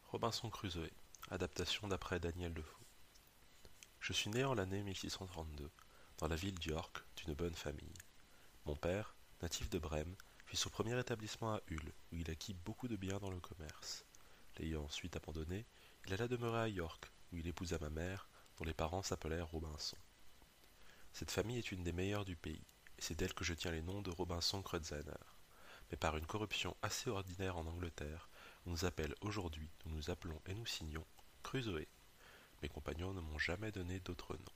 Robinson Crusoe, adaptation d'après Daniel Defoe. Je suis né en l'année 1632, dans la ville d'York, d'une bonne famille. Mon père, natif de Brême, fit son premier établissement à Hull, où il acquit beaucoup de biens dans le commerce. L'ayant ensuite abandonné, il alla demeurer à York, où il épousa ma mère, dont les parents s'appelèrent Robinson. Cette famille est une des meilleures du pays, et c'est d'elle que je tiens les noms de Robinson Crusoe. Mais par une corruption assez ordinaire en Angleterre, on nous appelle aujourd'hui, nous appelons et nous signons Crusoe. Mes compagnons ne m'ont jamais donné d'autre nom.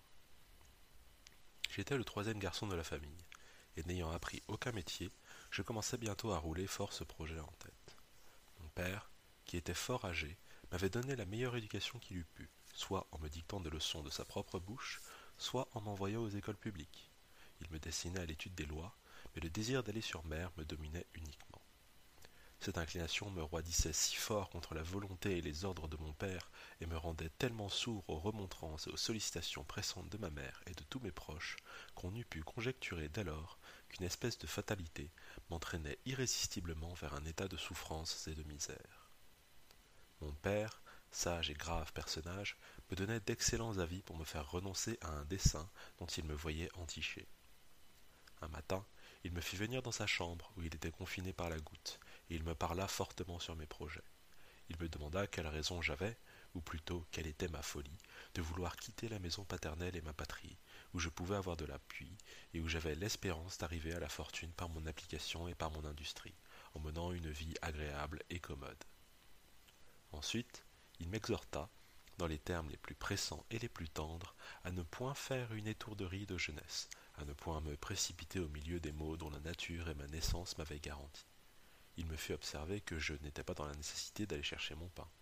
J'étais le troisième garçon de la famille, et n'ayant appris aucun métier, je commençais bientôt à rouler fort ce projet en tête. Mon père, qui était fort âgé, m'avait donné la meilleure éducation qu'il eût pu, soit en me dictant des leçons de sa propre bouche, soit en m'envoyant aux écoles publiques. Il me destinait à l'étude des lois, mais le désir d'aller sur mer me dominait uniquement. Cette inclination me roidissait si fort contre la volonté et les ordres de mon père, et me rendait tellement sourd aux remontrances et aux sollicitations pressantes de ma mère et de tous mes proches, qu'on eût pu conjecturer d'alors qu'une espèce de fatalité m'entraînait irrésistiblement vers un état de souffrance et de misère. Mon père, sage et grave personnage, me donnait d'excellents avis pour me faire renoncer à un dessein dont il me voyait entiché. Un matin, il me fit venir dans sa chambre où il était confiné par la goutte, et il me parla fortement sur mes projets. Il me demanda quelle raison j'avais, ou plutôt quelle était ma folie, de vouloir quitter la maison paternelle et ma patrie, où je pouvais avoir de l'appui, et où j'avais l'espérance d'arriver à la fortune par mon application et par mon industrie, en menant une vie agréable et commode. Ensuite, il m'exhorta, dans les termes les plus pressants et les plus tendres, à ne point faire une étourderie de jeunesse, à ne point me précipiter au milieu des maux dont la nature et ma naissance m'avaient garanti. Il me fit observer que je n'étais pas dans la nécessité d'aller chercher mon pain.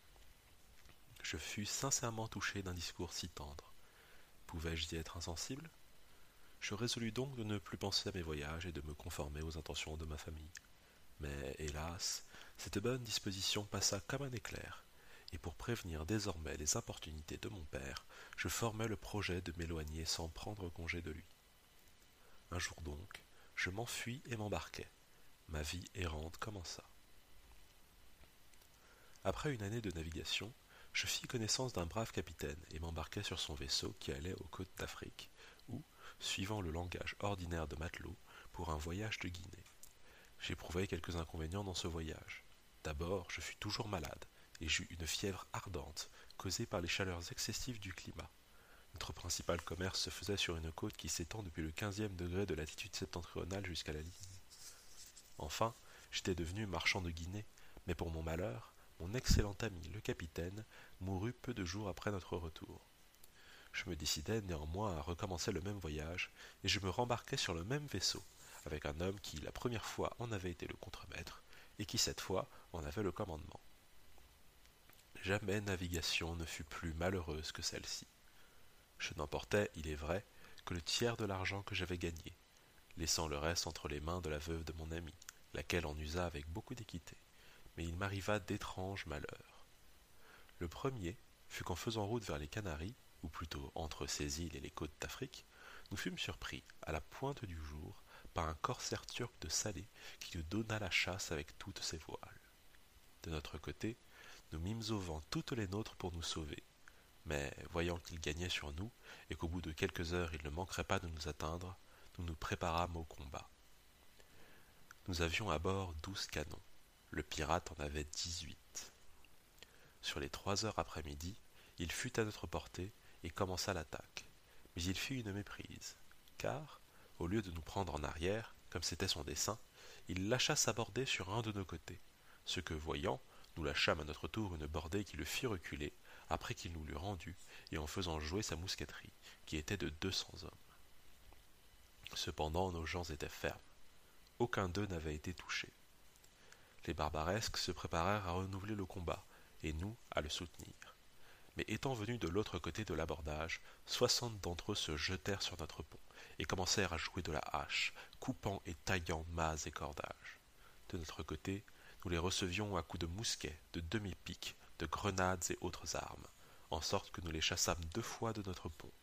Je fus sincèrement touché d'un discours si tendre. Pouvais-je y être insensible? Je résolus donc de ne plus penser à mes voyages et de me conformer aux intentions de ma famille. Mais, hélas, cette bonne disposition passa comme un éclair, et pour prévenir désormais les importunités de mon père, je formai le projet de m'éloigner sans prendre congé de lui. Un jour donc, je m'enfuis et m'embarquai. Ma vie errante commença. Après une année de navigation, je fis connaissance d'un brave capitaine et m'embarquai sur son vaisseau qui allait aux côtes d'Afrique, ou, suivant le langage ordinaire de matelot, pour un voyage de Guinée. J'éprouvai quelques inconvénients dans ce voyage. D'abord, je fus toujours malade, et j'eus une fièvre ardente, causée par les chaleurs excessives du climat. Notre principal commerce se faisait sur une côte qui s'étend depuis le 15e degré de latitude septentrionale jusqu'à la ligne. Enfin, j'étais devenu marchand de Guinée, mais pour mon malheur, mon excellent ami le capitaine mourut peu de jours après notre retour. Je me décidai néanmoins à recommencer le même voyage, et je me rembarquai sur le même vaisseau, avec un homme qui la première fois en avait été le contremaître, et qui cette fois en avait le commandement. Jamais navigation ne fut plus malheureuse que celle-ci. Je n'emportai, il est vrai, que le tiers de l'argent que j'avais gagné, laissant le reste entre les mains de la veuve de mon ami, laquelle en usa avec beaucoup d'équité, mais il m'arriva d'étranges malheurs. Le premier fut qu'en faisant route vers les Canaries, ou plutôt entre ces îles et les côtes d'Afrique, nous fûmes surpris, à la pointe du jour, par un corsaire turc de Salé qui nous donna la chasse avec toutes ses voiles. De notre côté, nous mîmes au vent toutes les nôtres pour nous sauver, mais voyant qu'il gagnait sur nous, et qu'au bout de quelques heures il ne manquerait pas de nous atteindre, nous nous préparâmes au combat. Nous avions à bord 12 canons, le pirate en avait 18. Sur les 3 heures après-midi, il fut à notre portée et commença l'attaque, mais il fit une méprise, car, au lieu de nous prendre en arrière, comme c'était son dessein, il lâcha sa bordée sur un de nos côtés, ce que, voyant, nous lâchâmes à notre tour une bordée qui le fit reculer, après qu'il nous l'eut rendu, et en faisant jouer sa mousqueterie, qui était de 200 hommes. Cependant, nos gens étaient fermes. Aucun d'eux n'avait été touché. Les barbaresques se préparèrent à renouveler le combat, et nous à le soutenir. Mais étant venus de l'autre côté de l'abordage, 60 d'entre eux se jetèrent sur notre pont, et commencèrent à jouer de la hache, coupant et taillant mâts et cordages. De notre côté, nous les recevions à coups de mousquets, de demi-piques, de grenades et autres armes, en sorte que nous les chassâmes 2 fois de notre pont.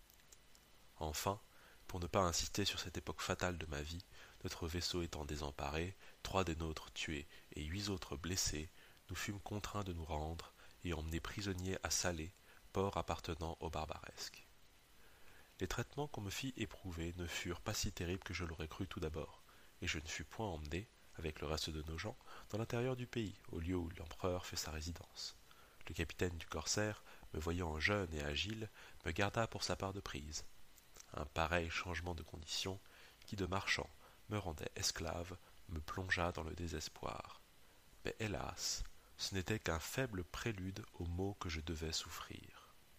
Enfin, pour ne pas insister sur cette époque fatale de ma vie, notre vaisseau étant désemparé, 3 des nôtres tués et 8 autres blessés, nous fûmes contraints de nous rendre et emmenés prisonniers à Salé, port appartenant aux Barbaresques. Les traitements qu'on me fit éprouver ne furent pas si terribles que je l'aurais cru tout d'abord, et je ne fus point emmené, avec le reste de nos gens, dans l'intérieur du pays, au lieu où l'empereur fait sa résidence. Le capitaine du corsaire, me voyant jeune et agile, me garda pour sa part de prise. Un pareil changement de conditions, qui de marchand me rendait esclave, me plongea dans le désespoir. Mais hélas, ce n'était qu'un faible prélude aux maux que je devais souffrir.